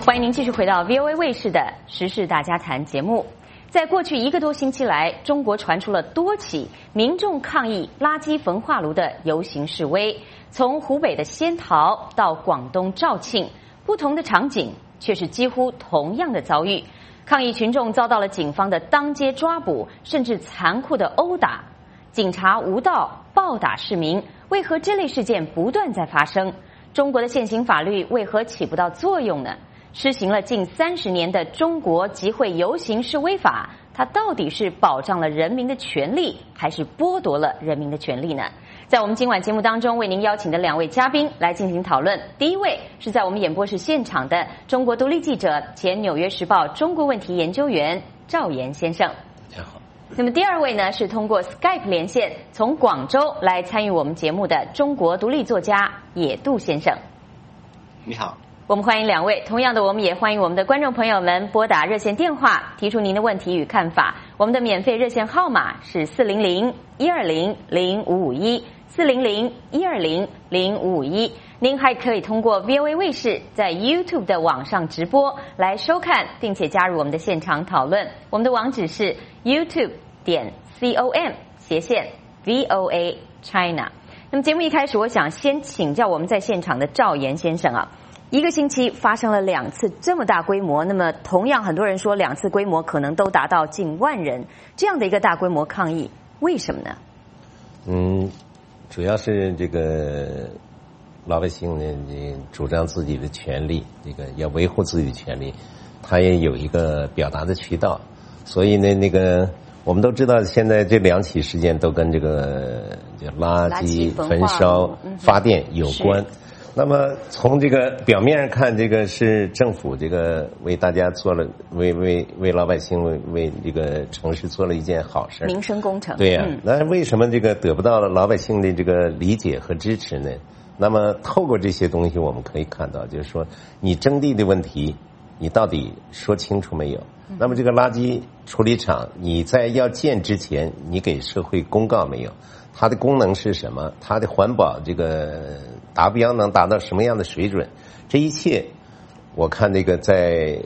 欢迎您继续回到 VOA 卫视的时事大家谈节目。在过去1个多星期来，中国传出了多起民众抗议垃圾焚化炉的游行示威，从湖北的仙桃到广东肇庆，不同的场景却是几乎同样的遭遇。抗议群众遭到了警方的当街抓捕，甚至残酷的殴打。警察无道暴打市民，为何这类事件不断在发生？中国的现行法律为何起不到作用呢？施行了近30年的中国集会游行示威法，它到底是保障了人民的权利，还是剥夺了人民的权利呢？在我们今晚节目当中，为您邀请的2位嘉宾来进行讨论。第一位是在我们演播室现场的中国独立记者、前《纽约时报》中国问题研究员赵岩先生。 大家好。 那么第2位呢，是通过 Skype 连线从广州来参与我们节目的中国独立作家野渡先生。 你好。 我们欢迎2位，同样的，我们也欢迎我们的观众朋友们拨打热线电话，提出您的问题与看法。我们的免费热线号码是400-120-0551，400-120-0551。您还可以通过 VOA 卫视在 YouTube 的网上直播来收看，并且加入我们的现场讨论。我们的网址是 youtube.com/VOA China。那么节目一开始，我想先请教我们在现场的赵岩先生啊。1个星期发生了2次这么大规模，那么同样很多人说2次规模可能都达到近万人，这样的一个大规模抗议，为什么呢？ 主要是这个老百姓呢，主张自己的权利，这个要维护自己的权利，他也有一个表达的渠道，所以呢，我们都知道，现在这2起事件都跟这个垃圾焚烧发电有关。那么从这个表面上看，这个是政府这个为大家做了为老百姓为这个城市做了一件好事， 民生工程。 对呀，那为什么这个得不到老百姓的这个理解和支持呢？那么透过这些东西，我们可以看到，就是说你征地的问题，你到底说清楚没有？那么这个垃圾处理厂，你在要建之前，你给社会公告没有？它的功能是什么？它的环保这个达标能达到什么样的水准？这一切，我看这个在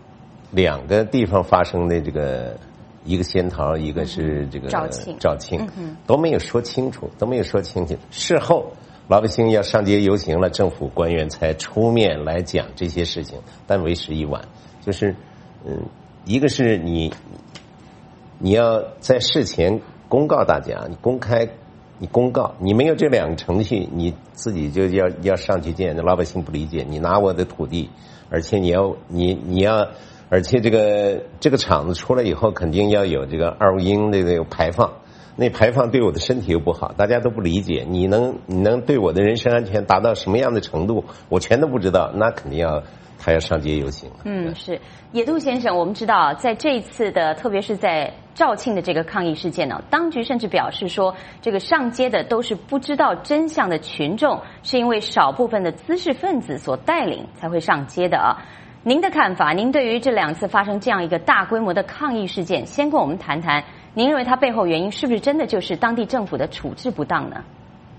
2个地方发生的这个，一个仙桃，一个是这个肇庆，都没有说清楚，事后老百姓要上街游行了，政府官员才出面来讲这些事情，但为时已晚。就是一个是你要在事前公告大家，你公告，你没有这2个程序，你自己就要上去建，老百姓不理解，你拿我的土地，而且你要，而且这个厂子出来以后，肯定要有这个2英的这个排放，那排放对我的身体又不好，大家都不理解，你能对我的人身安全达到什么样的程度，我全都不知道，那肯定他要上街游行。 是野渡先生，我们知道在这一次的，特别是在肇庆的这个抗议事件呢，当局甚至表示说，这个上街的都是不知道真相的群众，是因为少部分的知识分子所带领才会上街的啊。您的看法，您对于这2次发生这样一个大规模的抗议事件，先跟我们谈谈，您认为它背后原因是不是真的就是当地政府的处置不当呢？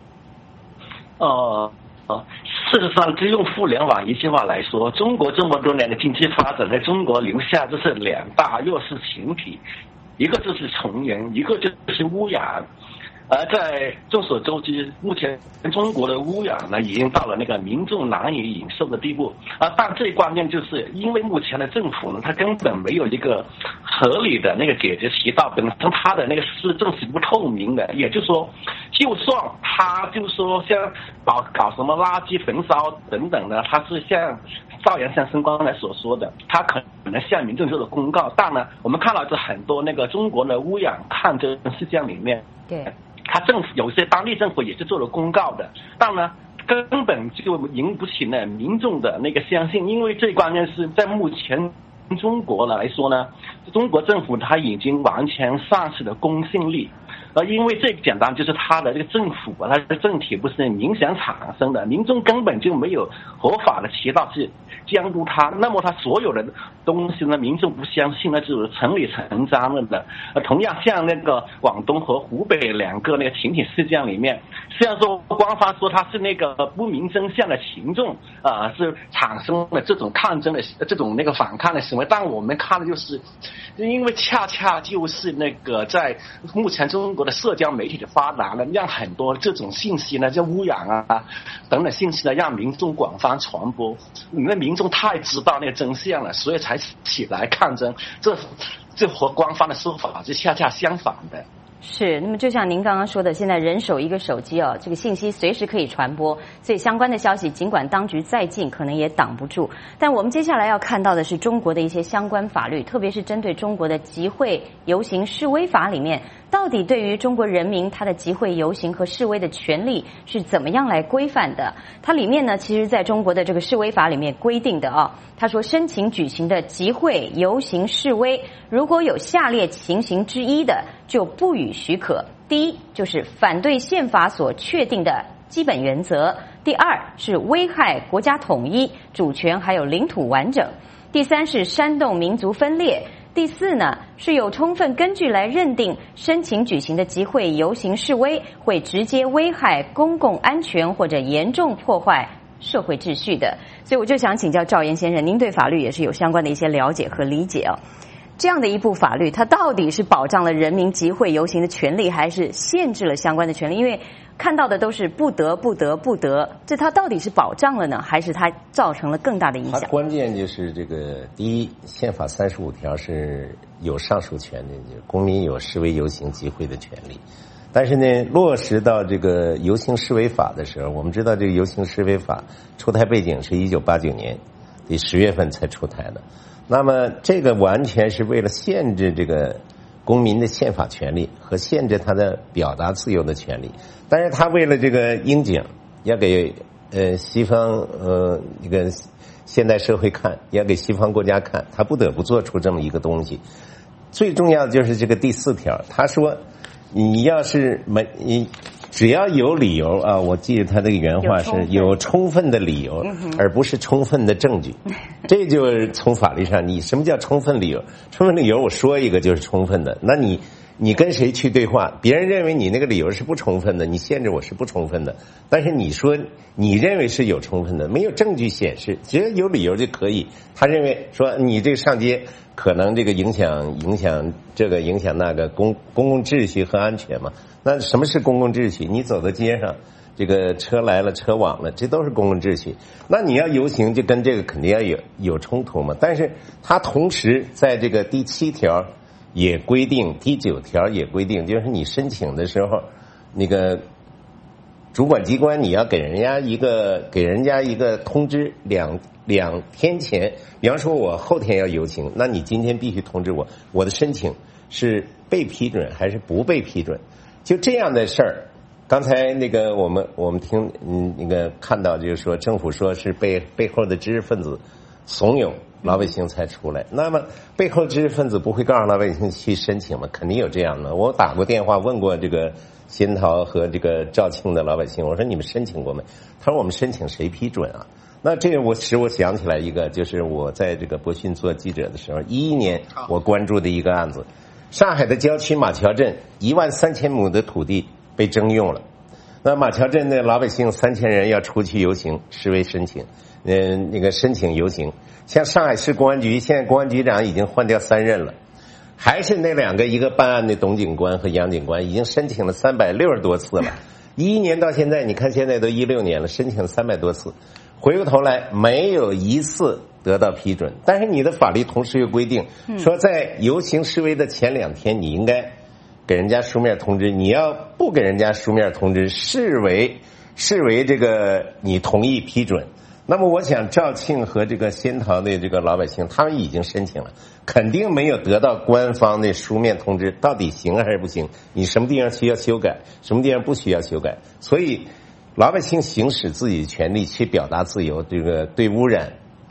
事实上，就用互联网一句话来说，中国这么多年的经济发展，在中国留下就是2大弱势群体，一个就是穷人，一个就是污染。而在众所周知，目前中国的污染呢，已经到了那个民众难以忍受的地步。但最关键就是因为目前的政府呢，它根本没有一个合理的那个解决渠道，本身它的那个施政是不透明的。也就是说，就算它就是说像搞什么垃圾焚烧等等的，它是像赵岩先生刚才所说的，他可能向民众做了公告，但呢，我们看到这很多那个中国的污染抗争事件里面， 对， 他政府有些当地政府也是做了公告的，但呢，根本就引不起呢民众的那个相信，因为最关键是在目前中国来说呢，中国政府它已经完全丧失了公信力。因为这个简单就是它的这个政府它的政体不是影响产生的，民众根本就没有合法的渠道去监督它，那么它所有的东西呢，民众不相信，那就是成理成章了的。同样像那个广东和湖北两个那个群体事件里面，虽然说官方说它是那个不明真相的群众是产生了这种抗争的这种那个反抗的行为，但我们看的就是因为恰恰就是那个在目前中国的社交媒体的发达呢，让很多这种信息呢，像污染等等信息呢，让民众广泛传播。那民众太知道那个真相了，所以才起来抗争。这和官方的说法是恰恰相反的。 是，那么就像您刚刚说的，现在人手一个手机这个信息随时可以传播，所以相关的消息尽管当局再近，可能也挡不住。但我们接下来要看到的是中国的一些相关法律，特别是针对中国的集会、游行、示威法里面，到底对于中国人民他的集会、游行和示威的权利是怎么样来规范的？它里面呢，其实在中国的这个示威法里面规定的他说申请举行的集会、游行、示威，如果有下列情形之一的，就不予许可。第一，就是反对宪法所确定的基本原则；第二，是危害国家统一、主权还有领土完整；第三，是煽动民族分裂；第四呢，是有充分根据来认定申请举行的集会、游行、示威会直接危害公共安全或者严重破坏社会秩序的。所以我就想请教赵岩先生，您对法律也是有相关的一些了解和理解这样的一部法律，它到底是保障了人民集会游行的权利，还是限制了相关的权利？因为看到的都是不得，这它到底是保障了呢，还是它造成了更大的影响？ 它关键就是这个第一，宪法35条是有上述权的，公民有示威、游行、集会的权利。但是呢，落实到这个游行示威法的时候，我们知道这个游行示威法出台背景是1989年的10月份才出台的。那么这个完全是为了限制这个公民的宪法权利和限制他的表达自由的权利，但是他为了这个应景，要给西方一个现代社会看，要给西方国家看，他不得不做出这么一个东西。最重要的就是这个第4条，他说你要是你只要有理由我记得他这个原话是有充分的理由，而不是充分的证据。这就是从法律上，你什么叫充分理由？充分理由我说一个就是充分的，那你跟谁去对话？别人认为你那个理由是不充分的，你限制我是不充分的，但是你说你认为是有充分的，没有证据显示，只要有理由就可以。他认为说你这个上街可能这个影响这个影响那个公共秩序和安全嘛？那什么是公共秩序？你走到街上，这个车来了车往了，这都是公共秩序。那你要游行，就跟这个肯定要有冲突嘛。但是他同时在这个第7条也规定，第9条也规定，就是你申请的时候，那个主管机关你要给人家一个通知，两天前，比方说我后天要游行，那你今天必须通知我的申请是被批准还是不被批准。就这样的事儿，刚才那个我们听那个看到就是说政府说是背后的知识分子怂恿老百姓才出来，那么背后知识分子不会告诉老百姓去申请吗？肯定有这样的。我打过电话问过这个仙桃和这个肇庆的老百姓，我说你们申请过没？他说我们申请谁批准啊？那这个使我想起来一个，就是我在这个博讯做记者的时候，11年我关注的一个案子，上海的郊区马桥镇13000亩的土地被征用了。那马桥镇的老百姓3000人要出去游行示威申请，那个申请游行。像上海市公安局，现在公安局长已经换掉3任了，还是那两个，一个办案的董警官和杨警官，已经申请了360多次了。11年到现在，你看现在都16年了，申请300多次，回过头来没有一次得到批准。但是你的法律同时又规定，说在游行示威的前2天，你应该给人家书面通知，你要不给人家书面通知，视为这个你同意批准。那么我想肇庆和这个仙桃的这个老百姓，他们已经申请了，肯定没有得到官方的书面通知，到底行还是不行，你什么地方需要修改，什么地方不需要修改。所以老百姓行使自己的权利去表达自由，这个对污染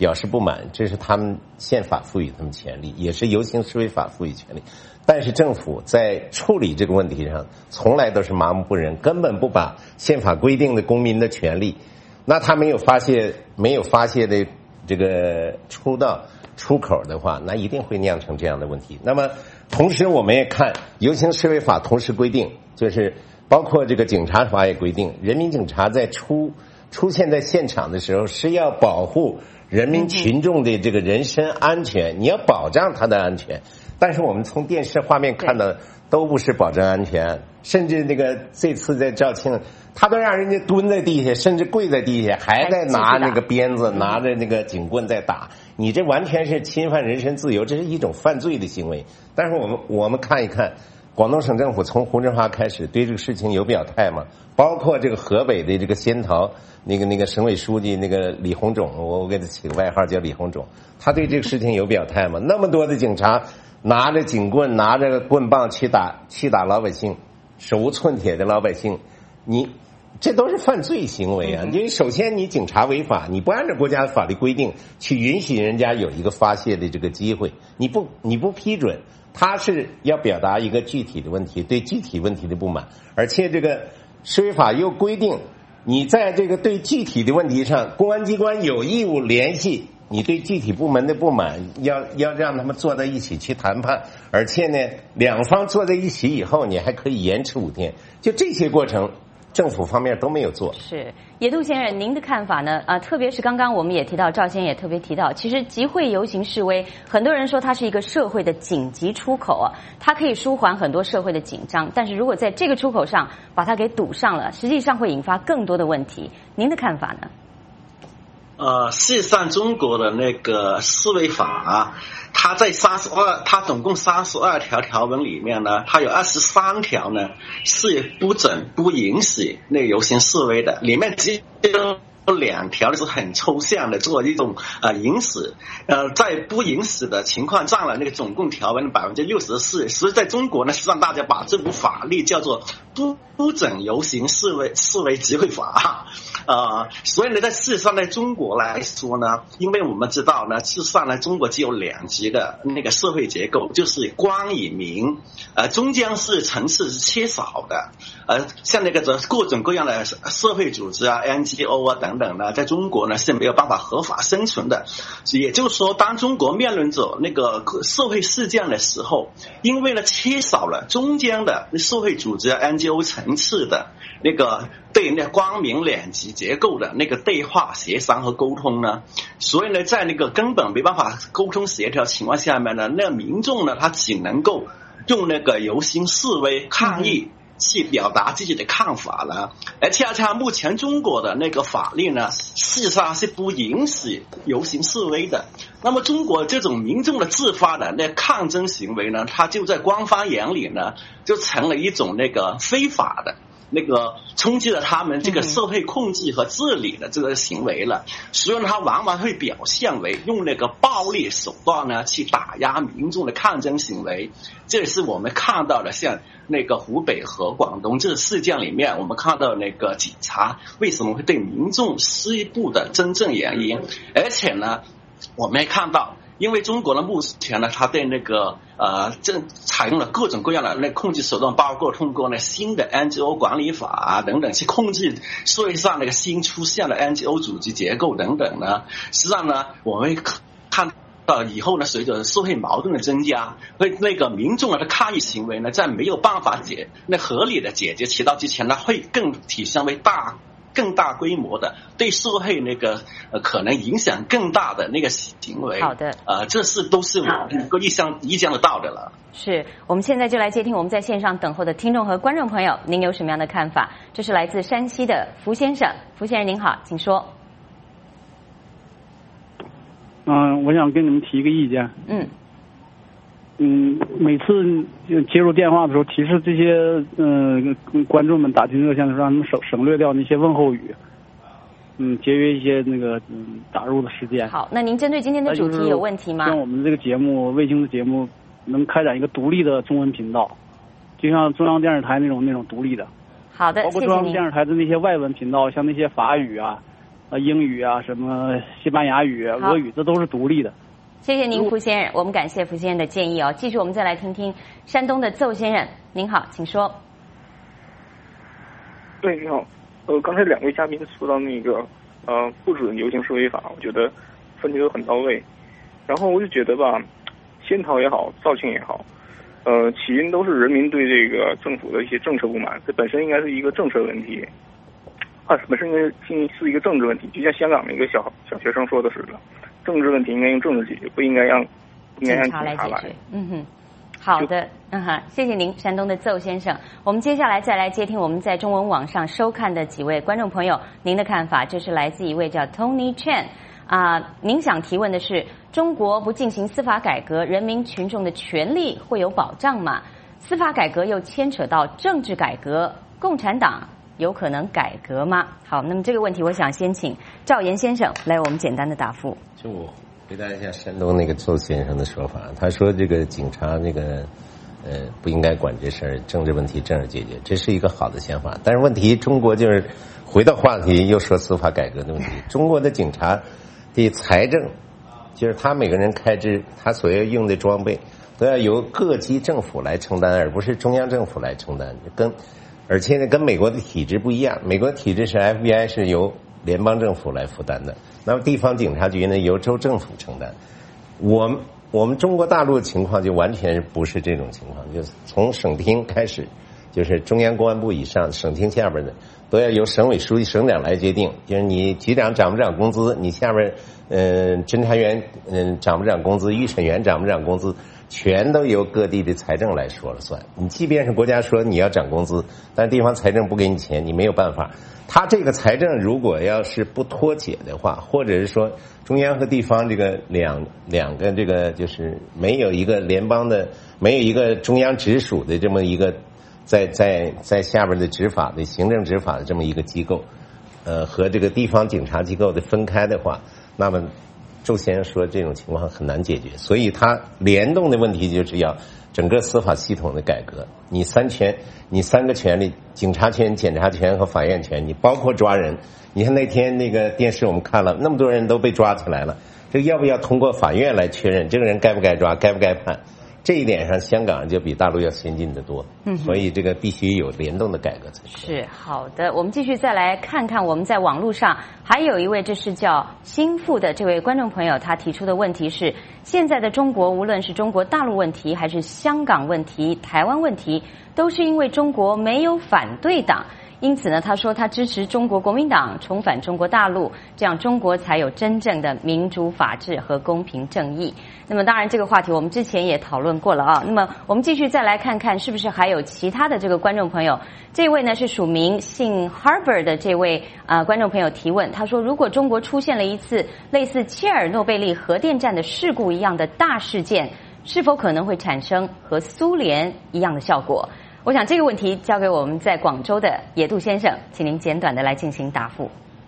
表示不满，这是他们宪法赋予他们权利，也是游行示威法赋予权利。但是政府在处理这个问题上，从来都是麻木不仁，根本不把宪法规定的公民的权利，那他没有发泄的这个出口的话，那一定会酿成这样的问题。那么同时我们也看游行示威法同时规定，就是包括这个警察法也规定，人民警察在出现在现场的时候是要保护人民群众的这个人身安全，你要保障他的安全。但是我们从电视画面看到都不是保证安全，甚至这次在肇庆，他都让人家蹲在地下，甚至跪在地下，还在拿那个鞭子，拿着那个警棍在打。你这完全是侵犯人身自由，这是一种犯罪的行为。但是我们看一看，广东省政府从胡志华开始对这个事情有表态吗？包括这个河北的这个仙桃那个省委书记那个李鸿忠，我给他起个外号叫李鸿忠，他对这个事情有表态吗？那么多的警察拿着警棍拿着棍棒去打老百姓，手无寸铁的老百姓，这都是犯罪行为啊！因为首先你警察违法，你不按照国家的法律规定去允许人家有一个发泄的这个机会，你不批准，他是要表达一个具体的问题，对具体问题的不满，而且这个示威法又规定，你在这个对具体的问题上，公安机关有义务联系你对具体部门的不满，要让他们坐在一起去谈判，而且呢，两方坐在一起以后，你还可以延迟5天，就这些过程。政府方面都没有做。是野渡先生，您的看法呢？特别是刚刚我们也提到，赵先生也特别提到，其实集会游行示威，很多人说它是一个社会的紧急出口啊，它可以舒缓很多社会的紧张。但是如果在这个出口上把它给堵上了，实际上会引发更多的问题。您的看法呢？ 事实上，中国的那个示威法啊，它总共32条条文里面呢，它有23条呢是不准不允许那游行示威的，里面只有2条是很抽象的，做一种允许，在不允许的情况占了那个总共条文的64%。所以在中国呢，实际上大家把这部法律叫做不准游行示威集会法。所以呢，在事实上在中国来说呢，因为我们知道呢，事实上呢，中国只有2级的那个社会结构，就是官与民，中间是层次是缺少的。像那个各种各样的社会组织啊、NGO 啊等等呢，在中国呢是没有办法合法生存的。也就是说，当中国面临着那个社会事件的时候，因为呢缺少了中间的社会组织啊、NGO 层次的那个对那官民2级结构的那个对话、协商和沟通呢，所以呢，在那个根本没办法沟通协调情况下面呢，那民众呢，他只能够用那个游行示威抗议去表达自己的看法了。而恰恰目前中国的那个法律呢，事实上是不允许游行示威的。那么中国这种民众的自发的那抗争行为呢，它就在官方眼里呢，就成了一种那个非法的那个冲击了他们这个社会控制和治理的这个行为了。所以它往往会表现为用那个暴力手段呢去打压民众的抗争行为。这也是我们看到的，像那个湖北和广东这个事件里面，我们看到那个警察为什么会对民众施暴的真正原因。而且呢，我们也看到，因为中国的目前呢，它对那个采用了各种各样的那控制手段，包括通过那新的 NGO 管理法啊等等，去控制社会上那个新出现的 NGO 组织结构等等呢。实际上呢，我们会看到以后呢，随着社会矛盾的增加，会那个民众的抗议行为呢，在没有办法合理的解决其道之前呢，会更体现为更大规模的对社会那个可能影响更大的那个行为。 好的， 这都是我一个意想得到的了。 是，我们现在就来接听我们在线上等候的听众和观众朋友，您有什么样的看法？这是来自山西的福先生，福先生您好，请说。 我想跟你们提一个意见。每次接入电话的时候，提示这些观众们打进热线的时候，让他们省略掉那些问候语，节约一些那个打入的时间。 好，那您针对今天的主题有问题吗？ 像我们这个节目，卫星的节目能开展一个独立的中文频道，就像中央电视台那种独立的。 好的， 包括中央电视台的那些外文频道，像那些法语啊， 英语啊，什么西班牙语、俄语，这都是独立的。 谢谢您，傅先生，我们感谢傅先生的建议哦。继续，我们再来听听山东的邹先生，您好，请说。 对，你好。刚才2位嘉宾说到那个不准游行示威法，我觉得分析都很到位。然后我就觉得吧，仙桃也好，肇庆也好，起因都是人民对这个政府的一些政策不满，这本身应该是一个政策问题，本身应该是一个政治问题。就像香港那个小学生说的似的，政治问题应该用政治解决，不应该让警察来解决。 好的，谢谢您，山东的邹先生。我们接下来再来接听我们在中文网上收看的几位观众朋友您的看法。这是来自一位叫 Tony Chen 您想提问的是：中国不进行司法改革，人民群众的权利会有保障吗？司法改革又牵扯到政治改革，共产党有可能改革吗？好，那么这个问题我想先请赵岩先生来我们简单的答复。 就我回答一下山东那个邹先生的说法，他说这个警察那个不应该管这事儿，政治问题政治解决，这是一个好的想法。但是问题中国就是回到话题又说司法改革的问题，中国的警察的财政就是他每个人开支，他所要用的装备都要由各级政府来承担，而不是中央政府来承担。而且呢，跟美国的体制不一样，美国的体制是 FBI 是由联邦政府来负担的，那么地方警察局呢由州政府承担。我们中国大陆的情况就完全不是这种情况，就是从省厅开始，就是中央公安部以上，省厅下边的都要由省委书记、省长来决定，就是你局长涨不涨工资，你下边侦查员涨不涨工资，预审员涨不涨工资，全都由各地的财政来说了算。你即便是国家说你要涨工资，但地方财政不给你钱，你没有办法。他这个财政如果要是不脱节的话，或者是说中央和地方这个两个这个就是没有一个联邦的，没有一个中央直属的这么一个在下边的执法的行政执法的这么一个机构，和这个地方警察机构的分开的话，那么周先生说这种情况很难解决，所以他联动的问题就是要整个司法系统的改革。你三个权利，警察权、检察权和法院权，你包括抓人。你看那天那个电视我们看了，那么多人都被抓起来了，这要不要通过法院来确认这个人该不该抓，该不该判？这一点上，香港就比大陆要先进得多，所以这个必须有联动的改革才是好的。我们继续再来看看我们在网络上还有一位，这是叫心腹的这位观众朋友，他提出的问题是：现在的中国，无论是中国大陆问题，还是香港问题、台湾问题，都是因为中国没有反对党。因此呢，他说他支持中国国民党重返中国大陆，这样中国才有真正的民主、法治和公平正义。那么当然这个话题我们之前也讨论过了啊。那么我们继续再来看看是不是还有其他的这个观众朋友。这位呢是署名姓 Harbour 的这位观众朋友提问，他说如果中国出现了一次类似切尔诺贝利核电站的事故一样的大事件，是否可能会产生和苏联一样的效果？我想这个问题交给我们在广州的野渡先生，请您简短的来进行答复。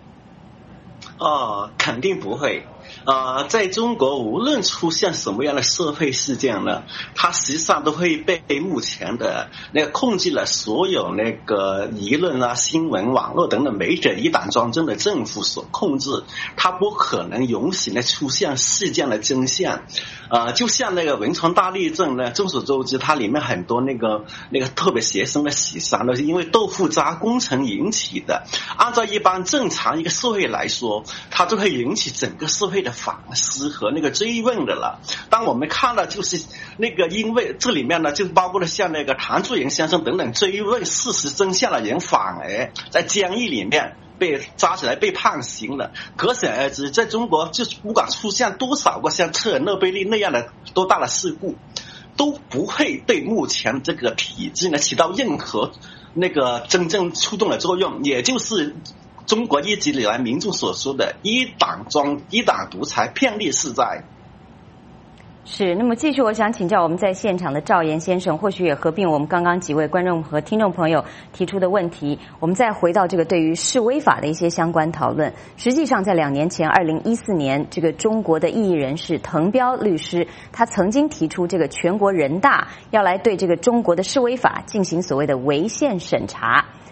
肯定不会。在中国无论出现什么样的社会事件呢，它实际上都会被目前的那个控制了所有那个舆论啊、新闻、网络等等媒体一党专政的政府所控制，它不可能允许呢出现事件的真相。就像那个汶川大地震呢，众所周知，它里面很多那个特别学生的死伤都是因为豆腐渣工程引起的。按照一般正常一个社会来说，它就会引起整个社会的反思和那个追问的了。当我们看到就是那个，因为这里面呢，就包括了像那个谭柱营先生等等追问事实真相的人，反而在监狱里面被抓起来被判刑了。可想而知，在中国就不管出现多少个像切尔诺贝利那样的多大的事故，都不会对目前这个体制呢起到任何那个真正触动的作用，也就是中国一直以来民众所说的一党独裁，遍地是灾。 是，那么继续我想请教我们在现场的赵岩先生，或许也合并我们刚刚几位观众和听众朋友提出的问题，我们再回到这个对于示威法的一些相关讨论。实际上在2年前2014年，这个中国的异议人士滕彪律师，他曾经提出这个全国人大要来对这个中国的示威法进行所谓的违宪审查。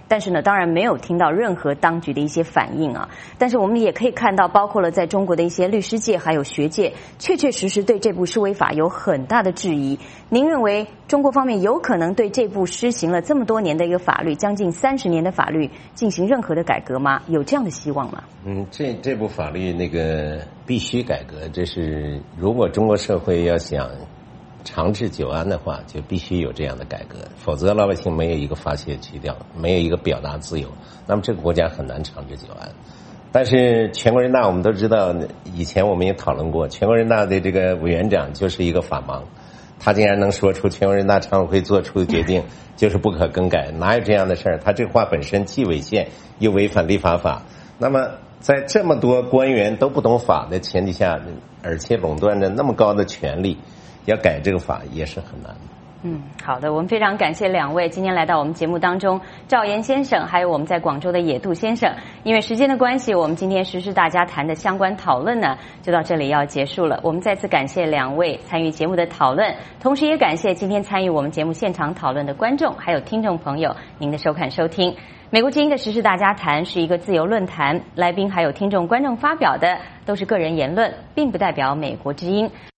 但是呢，当然没有听到任何当局的一些反应啊。但是我们也可以看到，包括了在中国的一些律师界还有学界，确确实实对这部释威法有很大的质疑。您认为中国方面有可能对这部施行了这么多年的一个法律，将近30年的法律进行任何的改革吗？有这样的希望吗？ 这部法律必须改革，这是如果中国社会要想长治久安的话，就必须有这样的改革，否则老百姓没有一个发泄渠道，没有一个表达自由，那么这个国家很难长治久安。但是全国人大我们都知道，以前我们也讨论过，全国人大的这个委员长就是一个法盲，他竟然能说出全国人大常委会做出的决定就是不可更改，哪有这样的事儿？他这话本身既违宪又违反立法法。那么在这么多官员都不懂法的前提下，而且垄断着那么高的权力，要改这个法也是很难的。 好的，我们非常感谢两位今天来到我们节目当中，赵岩先生还有我们在广州的野渡先生。因为时间的关系，我们今天时事大家谈的相关讨论呢，就到这里要结束了。我们再次感谢两位参与节目的讨论，同时也感谢今天参与我们节目现场讨论的观众还有听众朋友您的收看收听。美国之音的时事大家谈是一个自由论坛，来宾还有听众观众发表的都是个人言论，并不代表美国之音。